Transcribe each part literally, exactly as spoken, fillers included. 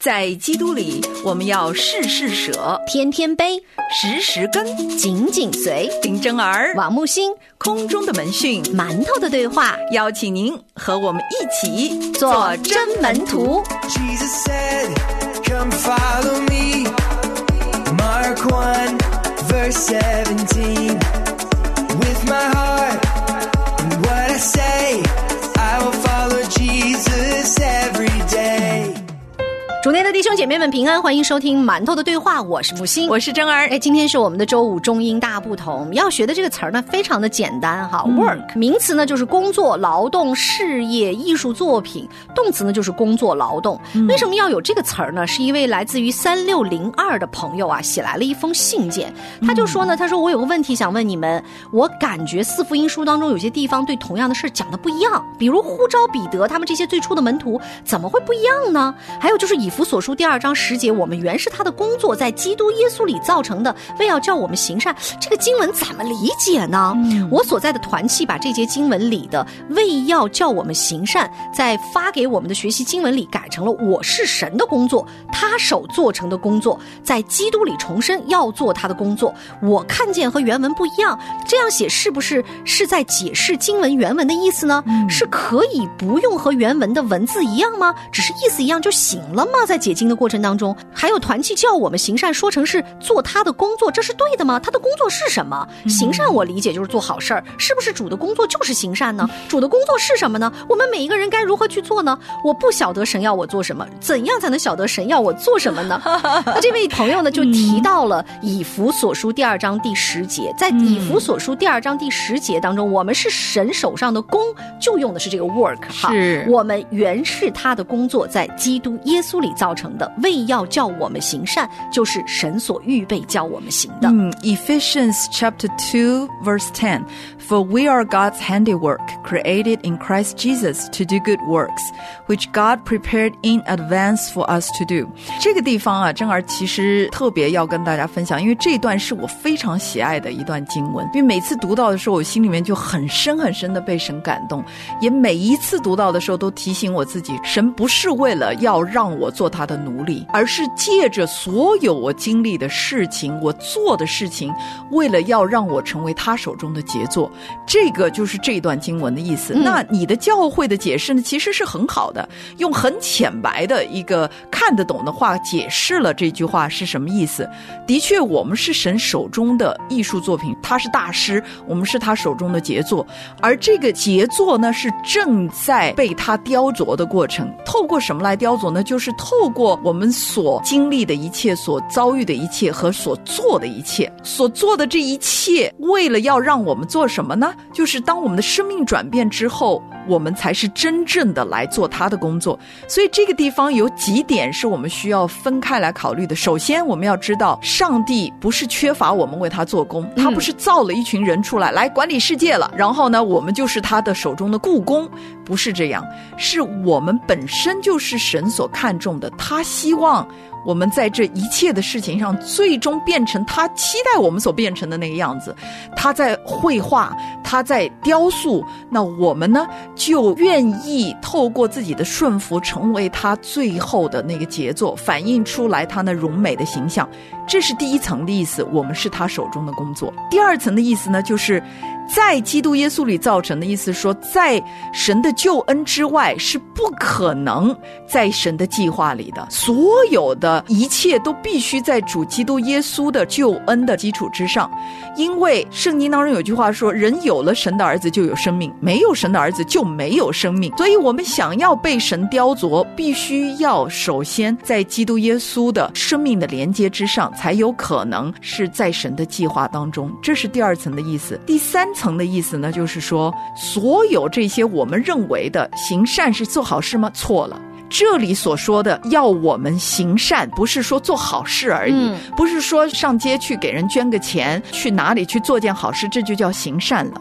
在基督里，我们要事事舍， 天天悲， 时时跟， 紧紧随。 林真儿、 王木星， 空中的门讯， 馒头的对话， 邀请您和我们一起做真门徒。 Jesus said, come follow me. Mark one, verse seventeen. With my heart and what I say, I will follow Jesus every day. 主内的弟兄姐妹们平安，欢迎收听馒头的对话，我是木星， 我是真儿。 哎，今天是我们的周五中英大不同，要学的这个词儿呢非常的简单哈、嗯、work 名词呢就是工作、劳动、事业、艺术作品，动词呢就是工作、劳动、嗯、为什么要有这个词儿呢？是一位来自于三六零二的朋友啊写来了一封信件，他就说呢，他说我有个问题想问你们，我感觉四福音书当中有些地方对同样的事讲的不一样，比如呼召彼得他们这些最初的门徒怎么会不一样呢？还有就是以弗所书第二章十节，我们原是他的工作，在基督耶稣里造成的，为要叫我们行善，这个经文怎么理解呢、嗯、我所在的团契把这节经文里的为要叫我们行善，在发给我们的学习经文里改成了我是神的工作，他手做成的工作，在基督里重生要做他的工作。我看见和原文不一样，这样写是不是是在解释经文原文的意思呢、嗯、是可以不用和原文的文字一样吗？只是意思一样就行了吗？在解经的过程当中，还有团契叫我们行善说成是做他的工作，这是对的吗？他的工作是什么？行善我理解就是做好事儿，是不是主的工作就是行善呢？主的工作是什么呢？我们每一个人该如何去做呢？我不晓得神要我做什么，怎样才能晓得神要我做什么呢？那这位朋友呢就提到了以弗所书第二章第十节，在以弗所书第二章第十节当中，我们是神手上的工，就用的是这个 work 哈， 是我们原是他的工作，在基督耶稣里造成的，为要叫我们行善，就是神所预备叫我们行的。 嗯 Ephesians chapter two verse ten, For we are God's handiwork, created in Christ Jesus to do good works, which God prepared in advance for us to do. 这个地方啊，真儿其实特别要跟大家分享，因为这一段是我非常喜爱的一段经文，因为每次读到的时候，我心里面就很深很深的被神感动，也每一次读到的时候都提醒我自己，神不是为了要让我做他的奴隶，而是借着所有我经历的事情，我做的事情，为了要让我成为他手中的杰作。这个就是这段经文的意思、嗯、那你的教会的解释呢，其实是很好的，用很浅白的一个看得懂的话解释了这句话是什么意思。的确我们是神手中的艺术作品，他是大师，我们是他手中的杰作，而这个杰作呢是正在被他雕琢的过程。透过什么来雕琢呢？就是透过我们所经历的一切，所遭遇的一切和所做的一切。所做的这一切为了要让我们做什么呢？就是当我们的生命转变之后，我们才是真正的来做他的工作。所以这个地方有几点是我们需要分开来考虑的。首先我们要知道，上帝不是缺乏我们为他做工，他不是造了一群人出来、嗯、来管理世界了，然后呢我们就是他的手中的雇工，不是这样，是我们本身就是神所看重的，他希望我们在这一切的事情上最终变成他期待我们所变成的那个样子。他在绘画，他在雕塑，那我们呢就愿意透过自己的顺服成为他最后的那个杰作，反映出来他那荣美的形象。这是第一层的意思，我们是他手中的工作。第二层的意思呢，就是在基督耶稣里造成的意思，说在神的救恩之外是不可能在神的计划里的，所有的一切都必须在主基督耶稣的救恩的基础之上。因为圣经当中有句话说，人有了神的儿子就有生命，没有神的儿子就没有生命。所以我们想要被神雕琢，必须要首先在基督耶稣的生命的连接之上，才有可能是在神的计划当中。这是第二层的意思。第三层的意思呢，就是说所有这些我们认为的行善是做好事吗？错了。这里所说的要我们行善，不是说做好事而已、嗯、不是说上街去给人捐个钱，去哪里去做件好事，这就叫行善了。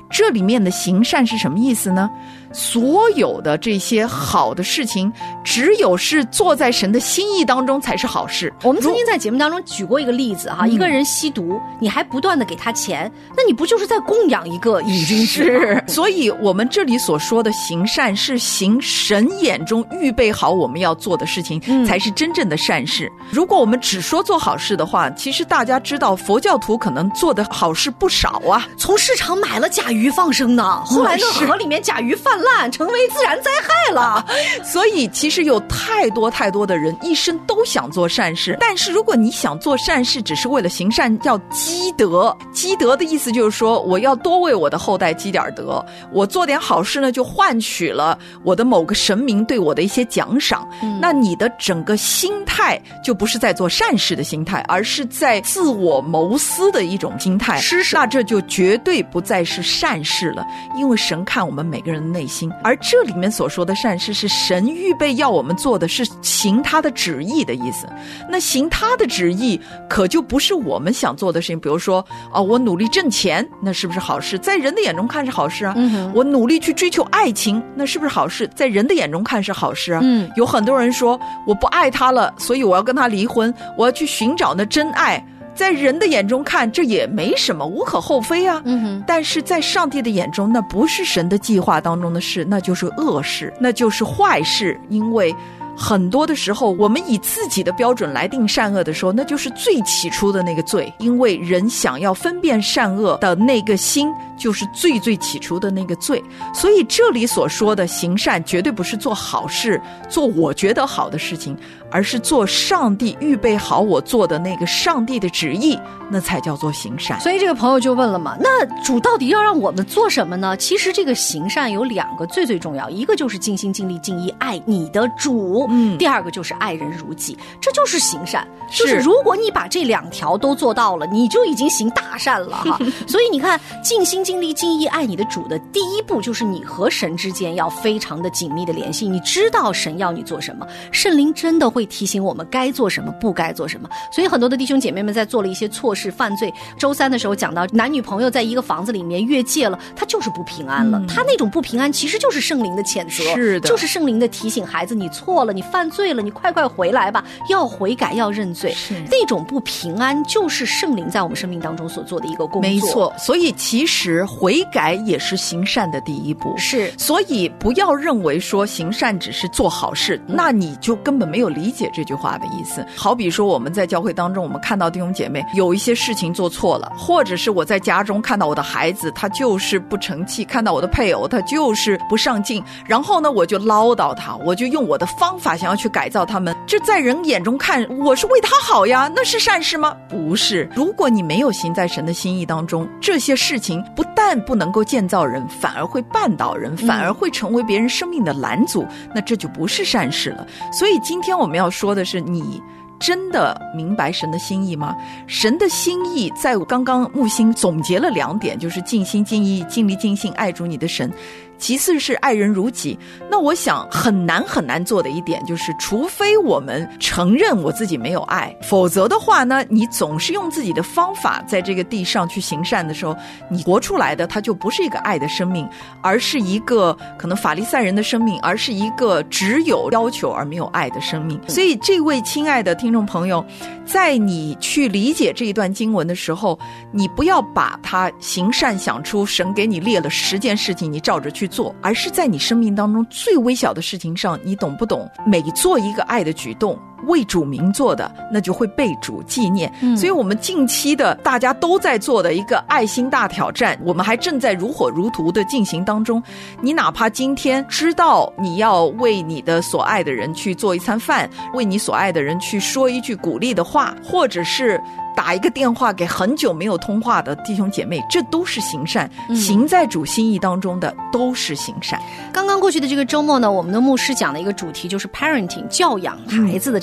这里面的行善是什么意思呢？所有的这些好的事情，只有是做在神的心意当中才是好事。 我们曾经在节目当中举过一个例子哈， 嗯、 一个人吸毒，你还不断的给他钱，那你不就是在供养一个瘾君子？ 是，所以我们这里所说的行善，是行神眼中预备好我们要做的事情，嗯、才是真正的善事。如果我们只说做好事的话，其实大家知道佛教徒可能做的好事不少啊， 从市场买了甲鱼放生呢，后来那河里面甲鱼泛滥，成为自然灾害了。 所以其实有太多太多的人一生都想做善事，但是如果你想做善事只是为了行善，叫积德。积德的意思就是说，我要多为我的后代积点德，我做点好事呢，就换取了我的某个神明对我的一些奖赏、嗯、那你的整个心态就不是在做善事的心态，而是在自我谋私的一种心态， 是是， 那这就绝对不再是善事了。因为神看我们每个人的内心，而这里面所说的善事是神预备要我们做的，是行他的旨意的意思。那行他的旨意可就不是我们想做的事情，比如说哦，我努力挣钱，那是不是好事？在人的眼中看是好事啊、嗯、我努力去追求爱情，那是不是好事？在人的眼中看是好事啊、嗯、有很多人说我不爱他了，所以我要跟他离婚，我要去寻找那真爱，在人的眼中看这也没什么，无可厚非啊、嗯、但是在上帝的眼中，那不是神的计划当中的事，那就是恶事，那就是坏事。因为很多的时候我们以自己的标准来定善恶的时候，那就是最起初的那个罪，因为人想要分辨善恶的那个心就是最最起初的那个罪。所以这里所说的行善绝对不是做好事，做我觉得好的事情，而是做上帝预备好我做的那个上帝的旨意，那才叫做行善。 所以这个朋友就问了嘛，那主到底要让我们做什么呢？其实这个行善有两个最最重要，一个就是尽心尽力尽意爱你的主，嗯，第二个就是爱人如己，这就是行善。 是， 就是如果你把这两条都做到了，你就已经行大善了哈。所以你看，尽心尽力尽意爱你的主的第一步，就是你和神之间要非常的紧密的联系，你知道神要你做什么，圣灵真的会提醒我们该做什么不该做什么。所以很多的弟兄姐妹们在做了一些错事犯罪，周三的时候讲到男女朋友在一个房子里面越界了，他就是不平安了、嗯、他那种不平安其实就是圣灵的谴责， 是的， 就是圣灵的提醒，孩子你错了，你犯罪了，你快快回来吧，要悔改要认罪。那种不平安就是圣灵在我们生命当中所做的一个工作。 没错，所以其实悔改也是行善的第一步。 是， 所以不要认为说行善只是做好事、嗯、那你就根本没有理解这句话的意思。好比说我们在教会当中，我们看到弟兄姐妹有一些事情做错了，或者是我在家中看到我的孩子他就是不成器，看到我的配偶他就是不上进，然后呢我就唠叨他，我就用我的方法想要去改造他们，这在人眼中看我是为他好呀，那是善事吗？不是。如果你没有行在神的心意当中，这些事情不但不能够建造人，反而会绊倒人，反而会成为别人生命的拦阻、嗯、那这就不是善事了。所以今天我们要说的是，你真的明白神的心意吗？神的心意在我刚刚木星总结了两点，就是尽心尽意尽力尽性爱主你的神，其次是爱人如己。那我想很难很难做的一点就是，除非我们承认我自己没有爱，否则的话呢，你总是用自己的方法在这个地上去行善的时候，你活出来的它就不是一个爱的生命，而是一个可能法利赛人的生命，而是一个只有要求而没有爱的生命。所以这位亲爱的听众朋友，在你去理解这一段经文的时候，你不要把它行善想出神给你列了十件事情你照着去做，而是在你生命当中最微小的事情上，你懂不懂？每做一个爱的举动，为主名做的，那就会被主纪念、嗯、所以我们近期的大家都在做的一个爱心大挑战，我们还正在如火如荼的进行当中。你哪怕今天知道你要为你的所爱的人去做一餐饭，为你所爱的人去说一句鼓励的话，或者是打一个电话给很久没有通话的弟兄姐妹，这都是行善、嗯、行在主心意当中的都是行善。 刚刚过去的这个周末呢，我们的牧师讲的一个主题就是 parenting 教养孩子的这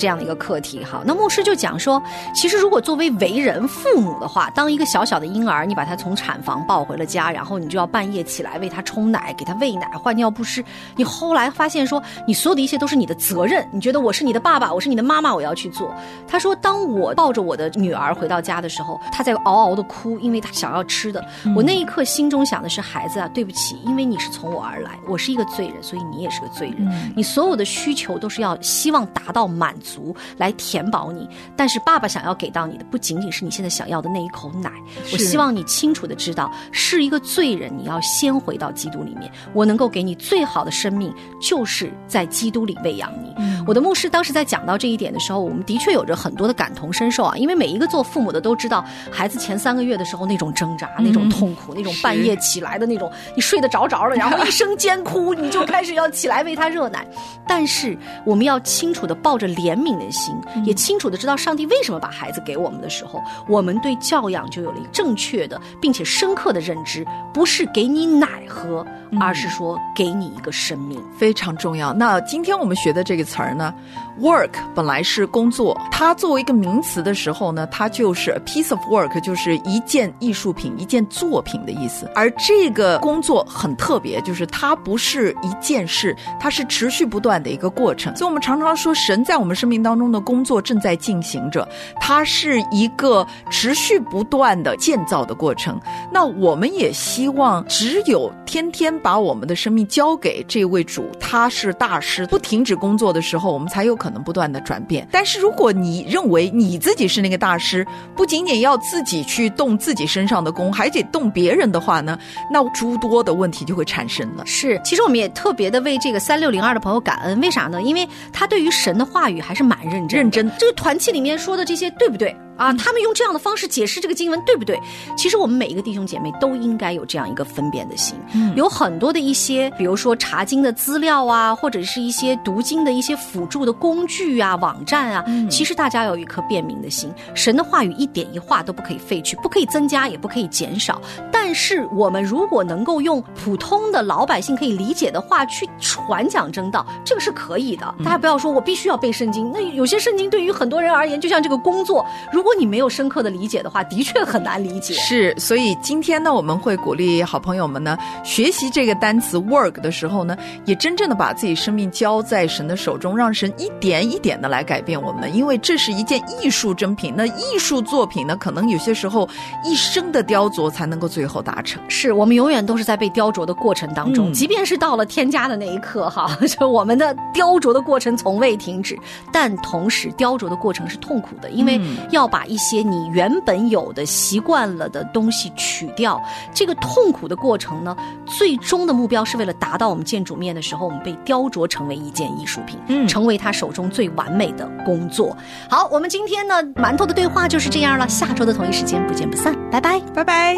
样的一个课题哈。那牧师就讲说，其实如果作为为人父母的话，当一个小小的婴儿，你把他从产房抱回了家，然后你就要半夜起来为他冲奶，给他喂奶，换尿不湿，你后来发现说，你所有的一切都是你的责任，你觉得我是你的爸爸，我是你的妈妈，我要去做。他说，当我抱着我的女儿回到家的时候，她在嗷嗷的哭，因为她想要吃的、嗯、我那一刻心中想的是，孩子啊，对不起，因为你是从我而来，我是一个罪人，所以你也是个罪人、嗯、你所有的需求都是要希望达到满足来填饱你，但是爸爸想要给到你的不仅仅是你现在想要的那一口奶，我希望你清楚的知道，是一个罪人，你要先回到基督里面，我能够给你最好的生命就是在基督里喂养你、嗯、我的牧师当时在讲到这一点的时候，我们的确有着很多的感同身受啊，因为每一个做父母的都知道孩子前三个月的时候那种挣扎、嗯、那种痛苦，那种半夜起来的那种，你睡得着着了，然后一声尖哭你就开始要起来喂他热奶但是我们要清楚的抱着怜悯的心、嗯、也清楚的知道上帝为什么把孩子给我们的时候，我们对教养就有了一个正确的并且深刻的认知，不是给你奶喝、嗯、而是说给你一个生命， 非常重要。那今天我们学的这个词儿呢， work 本来是工作，它作为一个名词的时候呢，它就是 a piece of work， 就是一件艺术品，一件作品的意思。而这个工作很特别，就是它不是一件事，它是持续不断的一个过程。所以我们常常说，神在我们生命当中的工作正在进行着，它是一个持续不断的建造的过程。那我们也希望只有天天把我们的生命交给这位主，他是大师，不停止工作的时候，我们才有可能不断的转变。但是如果你认为你自己是那个大师，不仅仅要自己去动自己身上的功，还得动别人的话呢，那诸多的问题就会产生了。 是，其实我们也特别的为这个三六零二的朋友感恩，为啥呢？因为他对于神的话语还是蛮认真认真。这个团契里面说的这些对不对啊？他们用这样的方式解释这个经文对不对？其实我们每一个弟兄姐妹都应该有这样一个分辨的心、嗯、有很多的一些比如说查经的资料啊，或者是一些读经的一些辅助的工具啊，网站啊、嗯、其实大家要有一颗辨明的心，神的话语一点一画都不可以废去，不可以增加也不可以减少，但是我们如果能够用普通的老百姓可以理解的话去传讲真道，这个是可以的、嗯、大家不要说我必须要背圣经，那有些圣经对于很多人而言就像这个工作，如果如果你没有深刻的理解的话，的确很难理解。 是，所以今天呢，我们会鼓励好朋友们呢，学习这个单词 work 的时候呢，也真正的把自己生命交在神的手中，让神一点一点的来改变我们，因为这是一件艺术珍品。那艺术作品呢，可能有些时候一生的雕琢才能够最后达成。 是，我们永远都是在被雕琢的过程当中、嗯、即便是到了添加的那一刻哈，就我们的雕琢的过程从未停止，但同时雕琢的过程是痛苦的，因为要把一些你原本有的习惯了的东西取掉，这个痛苦的过程呢，最终的目标是为了达到我们见主面的时候，我们被雕琢成为一件艺术品、嗯、成为他手中最完美的工作。好，我们今天呢馒头的对话就是这样了，下周的同一时间不见不散，拜拜拜拜。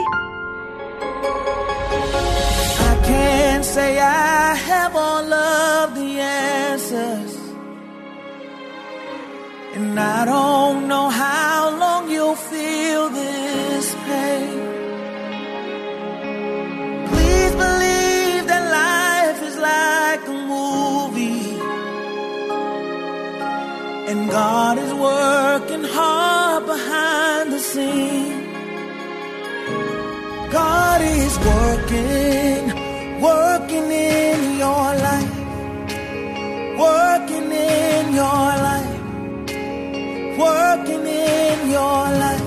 I can't say I have all of the answers, and I don't know how long you'll feel this pain. Please believe that life is like a movie, and God is working hard behind the scenes. God is working, working in your life, working in your life.Working in your life.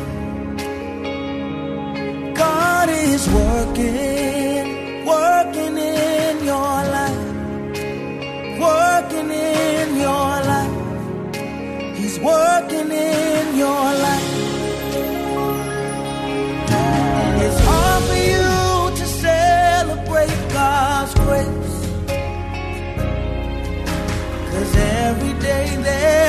God is working, working in your life, working in your life. He's working in your life. It's hard for you to celebrate God's grace, 'cause every day there